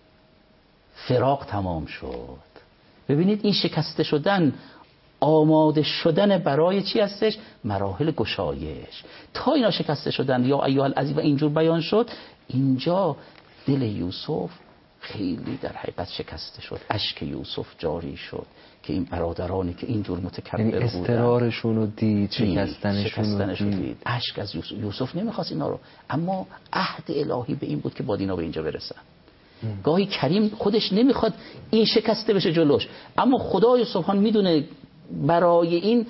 فراق تمام شد. ببینید این شکسته شدن آماده شدن برای چی هستش؟ مراحل گشایش. تا اینا شکسته شدن یا ایها العزیز و اینجور بیان شد، اینجا دل یوسف خیلی در حقیقت شکسته شد، اشک یوسف جاری شد که این برادرانی که اینجور متکبر بودن، یعنی استرارشون رو دید، شکستنشون رو دید. اشک از یوسف. یوسف نمیخواست اینا رو، اما عهد الهی به این بود که با اینا به اینجا برسن. گاهی کریم خودش نمیخواد این شکسته بشه جلوش، اما خدای سبحان میدونه برای این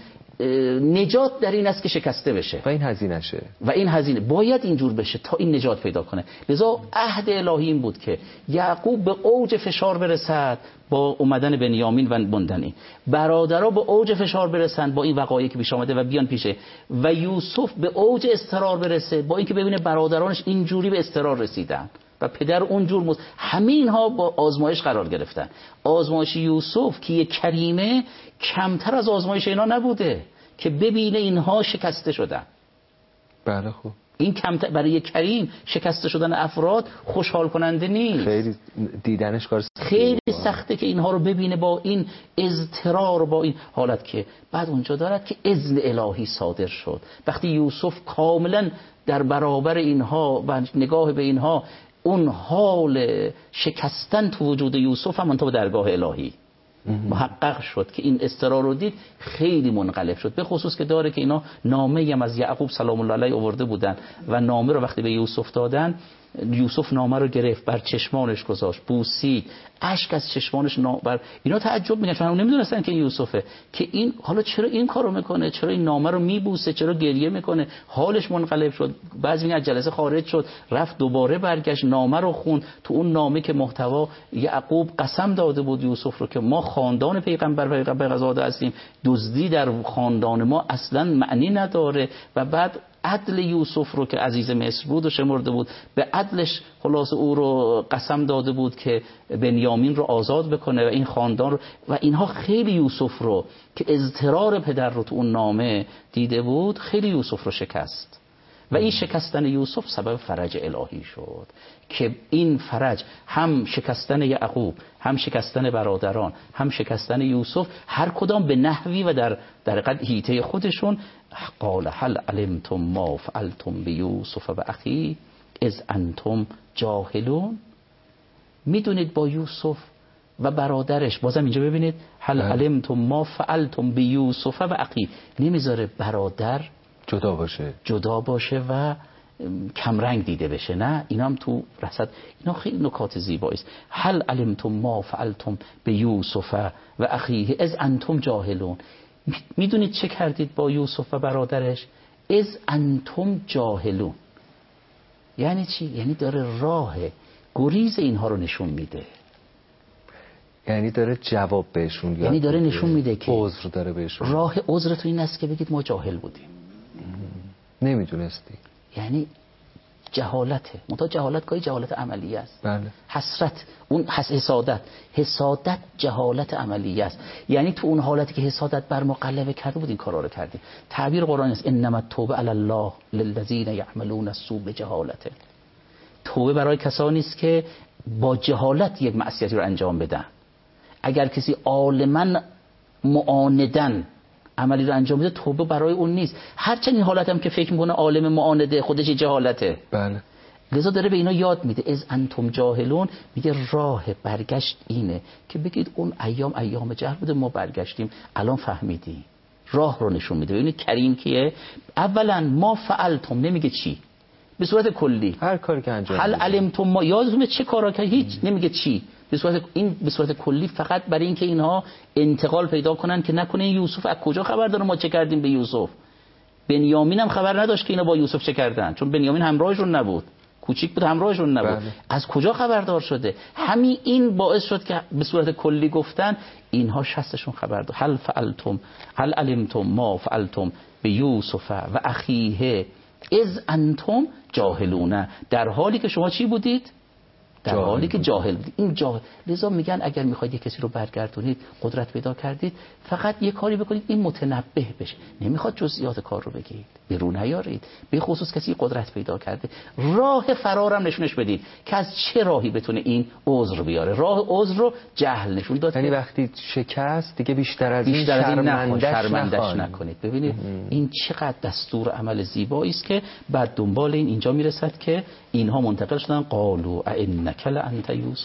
نجات در این است که شکسته بشه و این هزینه شه و این هزینه باید اینجور بشه تا این نجات پیدا کنه. لذا عهد الهی این بود که یعقوب به اوج فشار برسد با اومدن بنیامین و بندنی، برادرها به اوج فشار برسن با این وقایعی که پیش آمده و بیان پیشه، و یوسف به اوج اضطرار برسه با اینکه ببینه برادرانش اینجوری به اضطرار رسیدن و پدر اونجور مز... همه اینها با آزمایش قرار گرفتن. آزمایش یوسف که یک کریمه کمتر از آزمایش اینا نبوده که ببینه اینها شکسته شدن. بله خوب. این کمتر برای یک کریم شکسته شدن افراد خوشحال کننده نیست. خیلی دیدنش کار خیلی سخته که اینها رو ببینه با این اضطرار و با این حالت. که بعد اونجا دارد که اذن الهی صادر شد وقتی یوسف کاملا در برابر اینها و نگاه به اینها، اون حال شکستن تو وجود یوسف هم منطقه درگاه الهی محقق شد که این اضطرار رو دید، خیلی منقلب شد. به خصوص که داره که اینا نامه هم از یعقوب سلام الله علیه آورده بودن و نامه رو وقتی به یوسف دادن، یوسف نامه رو گرفت، بر چشمانش گذاشت، بوسید، اشک از چشمانش بر اینا تعجب میکنن چون نمیدونستن که این یوسفه، که این حالا چرا این کارو میکنه، چرا این نامه رو میبوسه، چرا گریه میکنه. حالش منقلب شد. بعضی میگن از جلسه خارج شد، رفت دوباره برگشت نامه رو خوند. تو اون نامه که محتوا یعقوب قسم داده بود یوسف رو که ما خاندان پیغمبر و پیغمبرزاده هستیم، دزدی در خاندان ما اصلا معنی نداره. و بعد عدل یوسف رو که عزیز مصر بود و شمرده بود، به عدلش خلاص او رو قسم داده بود که بنیامین رو آزاد بکنه و این خاندان رو، و اینها خیلی یوسف رو که اضطرار پدر رو تو اون نامه دیده بود خیلی یوسف رو شکست. و این شکستن یوسف سبب فرج الهی شد که این فرج هم شکستن یعقوب، هم شکستن برادران، هم شکستن یوسف، هر کدام به نحوی و در در حقیقت هیته خودشون. قال هل علمتم ما فعلتم بیوسف و اخی اذ انتم جاهلون. میدونید با یوسف و برادرش، بازم اینجا ببینید هل علمتم ما فعلتم بیوسف و اخی، نمیذاره برادر جدا باشه جدا باشه و کمرنگ دیده بشه، نه، اینا هم تو رسد. اینا خیلی نکات زیبایی است. هل علمتم ما فعلتم بیوسف و اخیه اذ انتم جاهلون. میدونید چه کردید با یوسف و برادرش؟ اذ انتم جاهلون یعنی چی؟ یعنی داره راه گریز اینها رو نشون میده، یعنی داره جواب بهشون یاد، یعنی داره نشون میده که عذر داره بهشون. راه عذر تو این است که بگید ما جاهل بودیم، نمیدونستی. یعنی جهالته، منتها جهالت گاهی جهالت عملی است. بله. حسرت، اون حسادت، حسادت جهالت عملی است. یعنی تو اون حالتی که حسادت بر ما غلبه کرده بود این کارا رو کردیم. تعبیر قرآن است انما التوبه علی الله للذین یعملون السوء بجهالته. توبه برای کسانی است که با جهالت یک معصیتی رو انجام بدن. اگر کسی عالما معاندن عملی رو انجام بده، توبه برای اون نیست. هرچند این حالت هم که فکر میکنه عالم معانده خودش جهالته. بله. لذا داره به اینا یاد میده از انتم جاهلون، میگه راه برگشت اینه که بگید اون ایام ایام جهل بوده، ما برگشتیم الان فهمیدیم. راه رو نشون میده. ببینید کریم کیه؟ اولا ما فعلتم، نمیگه چی، به صورت کلی هر کاری که انجام هل علمتم ما، یادتونه چه کارا که هیچ نمیگه چی، به صورت این به صورت کلی فقط برای اینکه اینها انتقال پیدا کنن که نکنه یوسف از کجا خبر داره ما چه کردیم به یوسف. بنیامین هم خبر نداشت که اینا با یوسف چه کردن، چون بنیامین همراهشون نبود. کوچیک بود همراهشون نبود. بله. از کجا خبردار شده؟ همین این باعث شد که به صورت کلی گفتن اینها شستشون خبر داد. هل فعلتم هل علمتم ما فعلتم به یوسف و اخیه اذ انتم جاهلون، در حالی که شما چی بودید؟ در جاهل حالی که جاهل بودید. این جاهل. لذا میگن اگر میخواید یک کسی رو برگردونید، قدرت پیدا کردید، فقط یک کاری بکنید این متنبه بشه. نمیخواد جزئیات کار رو بگید، بیرون نیارید. به خصوص کسی قدرت پیدا کرده، راه فرارم نشونش بدید که از چه راهی بتونه این عذر بیاره. راه عذر رو جهل نشون داد. یعنی وقتی شکست دیگه بیشتر از بیشتر این شرمندش, شرمندش نخوان. نکنید. ببینید ام. این چقدر دستور عمل زیبایی است که بعد دنبال این اینجا میرسد که اینها منتقل شدن قالوا انک لانت یوسف،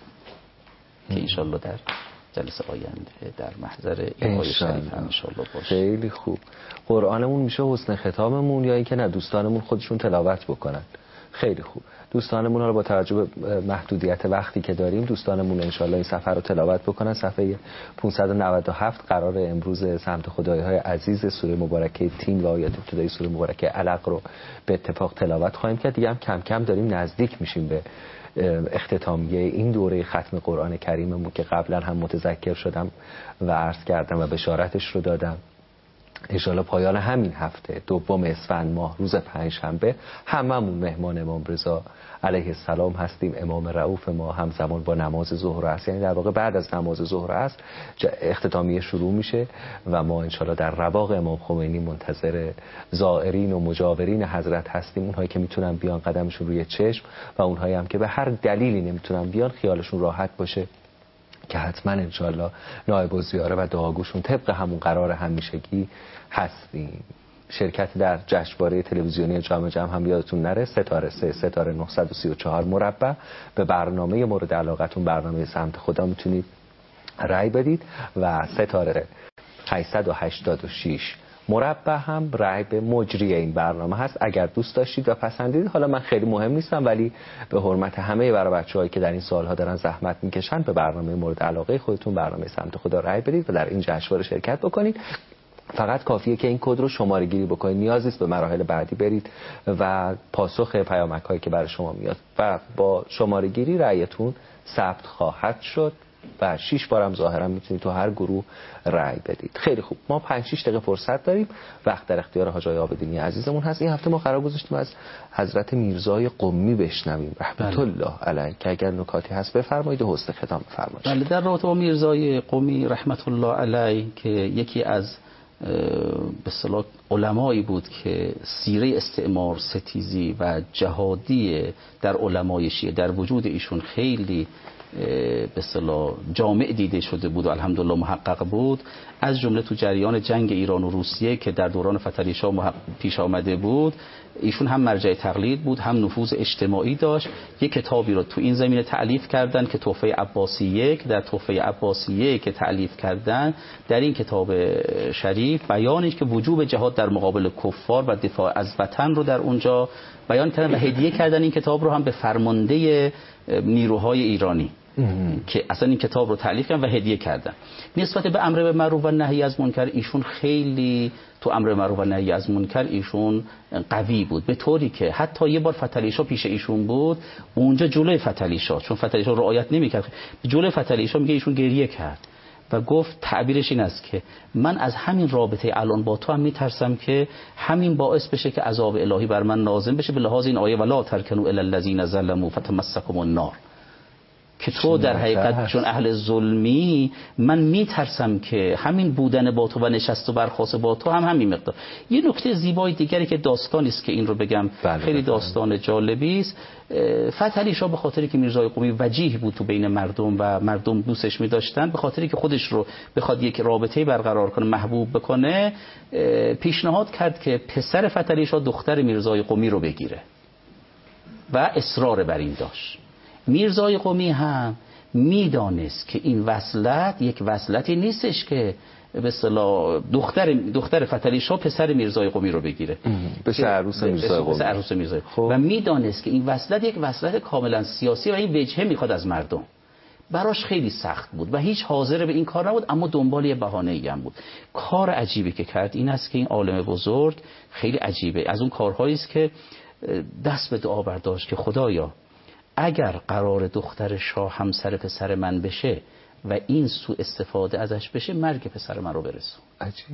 که ان شاء الله در جلسه آینده در محضر این آیه شریف ان شاء الله باشه. خیلی خوب. قرآنمون میشه حسن ختاممون یا اینکه نه دوستانمون خودشون تلاوت بکنن؟ خیلی خوب. دوستانمون رو با توجه به محدودیت وقتی که داریم، دوستانمون ان شاء الله این صفحه رو تلاوت بکنن. صفحه پانصد و نود و هفت قرار امروز سمت خدایهای عزیز سوره مبارکه تین و آیات ابتدایی سوره مبارکه علق رو به اتفاق تلاوت خواهیم کرد. دیگه هم کم کم داریم نزدیک میشیم به اختتامیه این دوره ختم قرآن کریممون که قبلا هم متذکر شدم و عرض کردم و بشارتش رو دادم. انشاءالله پایان همین هفته دوم اسفند ماه روز پنجشنبه هممون مهمان امام رضا علیه السلام هستیم. امام رؤوف ما همزمان با نماز ظهر و عصر، یعنی در واقع بعد از نماز ظهر و عصر اختتامیه شروع میشه و ما انشاءالله در رواق امام خمینی منتظر زائرین و مجاورین حضرت هستیم. اونهایی که میتونن بیان قدمشون روی چشم و اونهایی هم که به هر دلیلی نمیتونن بیان خیالشون راحت باشه که حتما انشاءالله نایب الزیاره و دعاگوشون طبق همون قرار همیشگی هستیم. شرکت در جشنواره تلویزیونی جام جم هم یادتون نره، ستاره سه ستاره نهصد و سی و چهار مربع به برنامه مورد علاقتون، برنامه سمت خدا، میتونید رأی بدید و ستاره هشتصد و هشتاد و شش مربع هم رأی به مجری این برنامه هست اگر دوست داشتید و پسندیدید. حالا من خیلی مهم نیستم، ولی به حرمت همه برای بچه‌هایی که در این سالها دارن زحمت میکشن به برنامه مورد علاقه خودتون، برنامه سمت خدا رأی بدید و در این جشنواره شرکت بکنید. فقط کافیه که این کد رو شماره گیری بکنید، نیازی نیست به مراحل بعدی برید و پاسخ پیامک هایی که برای شما میاد و با شماره گیری رأیتون ثبت خواهد شد و شش بارم ظاهرا میتونید تو هر گروه رأی بدید. خیلی خوب، ما پنج شش دقیقه فرصت داریم، وقت در اختیار حاج آقای عابدینی عزیزمون هست. این هفته ما قرار گذاشتیم از حضرت میرزای قمی بشنویم رحمت الله علیه که اگر نکاتی هست بفرمایید و حسن ختام بفرمایید. بله، در رابطه با میرزای قمی رحمت الله علیه که یکی از به اصطلاح علمایی بود که سیره استعمار ستیزی و جهادی در علمای شیعه در وجود ایشون خیلی به اصطلاح جامع دیده شده بود و الحمدلله محقق بود. از جمله تو جریان جنگ ایران و روسیه که در دوران فتحعلی شاه پیش آمده بود، ایشون هم مرجع تقلید بود، هم نفوذ اجتماعی داشت. یک کتابی رو تو این زمینه تألیف کردن که تحفه عباسیه، که در تحفه عباسیه که تألیف کردن در این کتاب شریف بیانش که وجوب جهاد در مقابل کفار و دفاع از وطن رو در اونجا بیان کردن و هدیه کردن این کتاب رو هم به فرمانده نیروهای ایرانی که اصلا این کتاب رو تألیف کردن و هدیه کردن. نسبت به امر به معروف و نهی از منکر ایشون خیلی تو امر معروف و نهی از منکر ایشون قوی بود، به طوری که حتی یه بار فتحعلی شاه پیش ایشون بود، اونجا جلوی فتحعلی شاه، چون فتحعلی شاه رعایت نمی‌کرد، جلوی فتحعلی شاه میگه ایشون گریه کرد و گفت، تعبیرش این است که من از همین رابطه الان با تو هم میترسم که همین باعث بشه که عذاب الهی بر من نازل بشه، به لحاظ این آیه ولا ترکنوا الی الذین ظلموا فتمسکم النار، که تو در حقیقت چون اهل ظلمی من میترسم که همین بودن با تو و نشست و برخاست با تو هم همین مقدار. یه نکته زیبای دیگری که داستانی است که این رو بگم بله خیلی داستان جالبی است. فتحعلی شاه به خاطری که میرزای قمی وجیه بود تو بین مردم و مردم دوستش می‌داشتن، به خاطری که خودش رو بخواد یک رابطه برقرار کنه، محبوب بکنه، پیشنهاد کرد که پسر فتحعلی شاه دختر میرزای قمی رو بگیره و اصرار بر این داشت. میرزای قمی هم میدانست که این وصلت یک وصلتی نیستش که به اصطلاح دختر دختر فتحعلی شاه پسر میرزای قمی رو بگیره، بشه عروس میرزای قمی، عروس میرزای قمی، و میدانست که این وصلت یک وصلت کاملا سیاسی و این وجهه میخواد از مردم. براش خیلی سخت بود و هیچ حاضر به این کار نبود، اما دنبال یه بهانه‌ای هم بود. کار عجیبی که کرد این است که این عالم بزرگ خیلی عجیبه، از اون کارهایی است که دست به دعا برداشت که خدایا اگر قرار دختر شاه همسر پسر من بشه و این سوء استفاده ازش بشه، مرگ پسر من رو برسون. عجیب.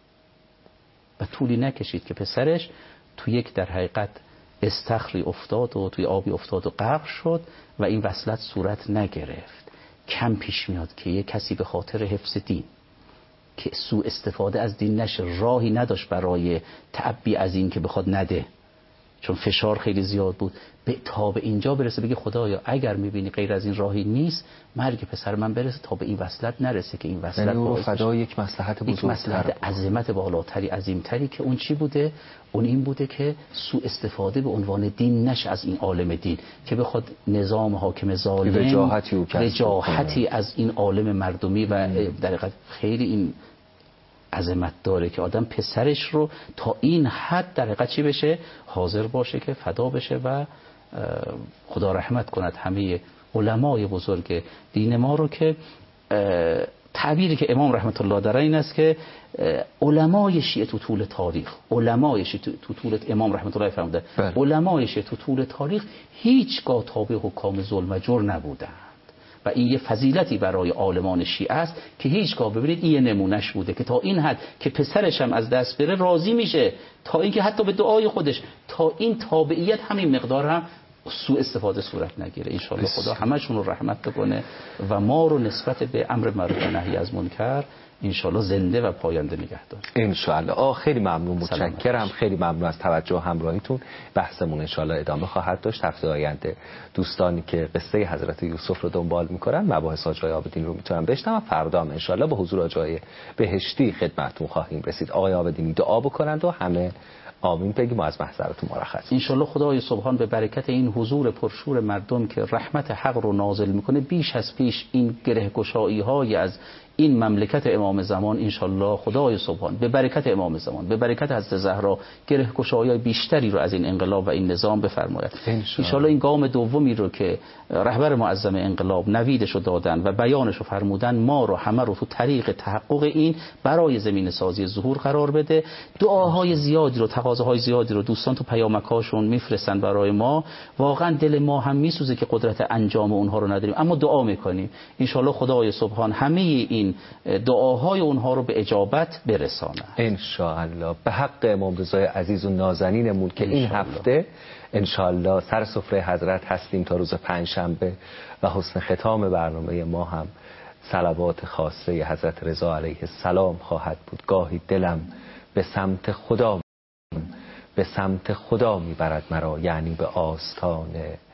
و طولی نکشید که پسرش تو یک در حقیقت استخری افتاد و توی آبی افتاد و غرق شد و این وصلت صورت نگرفت. کم پیش میاد که یک کسی به خاطر حفظ دین که سوء استفاده از دین نشه، راهی نداشت برای تعبی از این که بخواد نده، چون فشار خیلی زیاد بود، به تا به اینجا برسه بگه خدایا اگر میبینی غیر از این راهی نیست، مرگ پسر من برسه تا به این وصلت نرسه که این وصلت رو فدا یک مصلحت بزرگتر، یک مصلحت عظمت بالاتری عظیمتری که اون چی بوده؟ اون این بوده که سوء استفاده به عنوان دین نشه از این عالم دین که بخواد نظام حاکم ظالم وجاهتی, وجاهتی از این عالم مردمی و در حقیقت خیلی این عظمت داره که آدم پسرش رو تا این حد در حقیقت چی بشه؟ حاضر باشه که فدا بشه و خدا رحمت کند همه علمای بزرگ دین ما رو که تعبیری که امام رحمت الله داره این است که علمای شیعه تو طول تاریخ، علمای شیعه تو طول امام رحمت الله فرموده علمای شیعه تو طول تاریخ هیچگاه تابع حکام ظلم و جور نبودند و این یه فضیلتی برای عالمان شیعه است که هیچگاه ببینید این نمونهش بوده که تا این حد که پسرش هم از دست بره راضی میشه، تا اینکه حتی به دعای خودش تا این تابعیت همین مقدار هم سوء استفاده صورت نگیره. ان شاء الله خدا همشون رو رحمت بکنه و ما رو نسبت به امر معروف و نهی از منکر ان شاء الله زنده و پاینده نگه داره. ان شاء الله. آه خیلی ممنون، متشکرم، خیلی ممنون از توجه و همراهیتون. بحثمون ان شاء الله ادامه خواهد داشت. هفته آینده دوستانی که قصه حضرت یوسف رو دنبال میکنن مباحث آقای عابدین رو میتونن بشنون. فردا هم ان شاء الله به حضور آقای بهشتی خدمتتون خواهیم رسید. آقای عابدینی دعا بکنند و همه آمین بگیم و از محضرتون مرخص. ان شاء الله خدای سبحان به برکت این حضور پرشور مردم که رحمت حق رو نازل میکنه بیش از پیش این گرهگشایی های از این مملکت امام زمان ان شاء الله خدای سبحان به برکت امام زمان به برکت حضرت زهرا گرهگشایی بیشتری رو از این انقلاب و این نظام بفرماید. ان شاء الله این گام دومی رو که رهبر معظم انقلاب نویدش رو دادن و بیانش رو فرمودن ما رو همه رو تو طریق تحقق این برای زمین سازی ظهور قرار بده. دعاهای زیادی رو تقاضاهای زیادی رو دوستان تو پیامک‌هاشون میفرستن برای ما، واقعا دل ما هم میسوزه که قدرت انجام اونها رو نداریم، اما دعا میکنیم ان شاء الله خدای سبحان همه این دعاهای اونها رو به اجابت برسانه ان شاء الله. به حق امام رضای عزیز و نازنینمون که این هفته ان شاء الله سر سفره حضرت هستیم تا روز پنجشنبه و حسن ختام برنامه ما هم صلوات خاصه حضرت رضا علیه السلام خواهد بود. گاهی دلم به سمت خدا به سمت خدا میبرد مرا، یعنی به آستان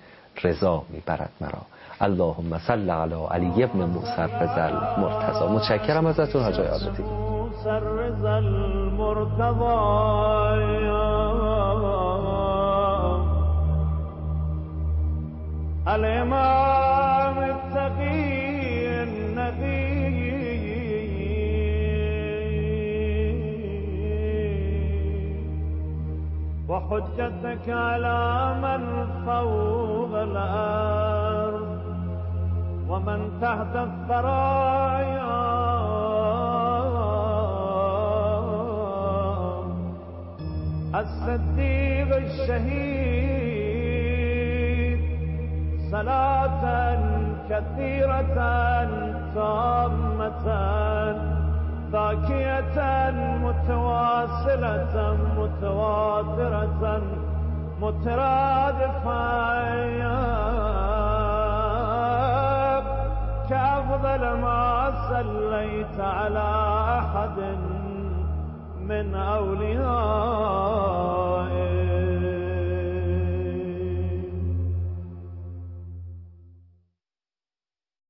رضا میبرد مرا. اللهم صل علی علی ابن موسی الرضا المرتضی. متشکرم ازتون حاج عابدی. الامام التقی النقی وحجتك على من فوق الارض ومن تحت الثرايا الصديق الشهيد صلاة كثيرة تامة ذاكية متواصلة متواترة مترادفة كأفضل ما صليت على أحد من أولياء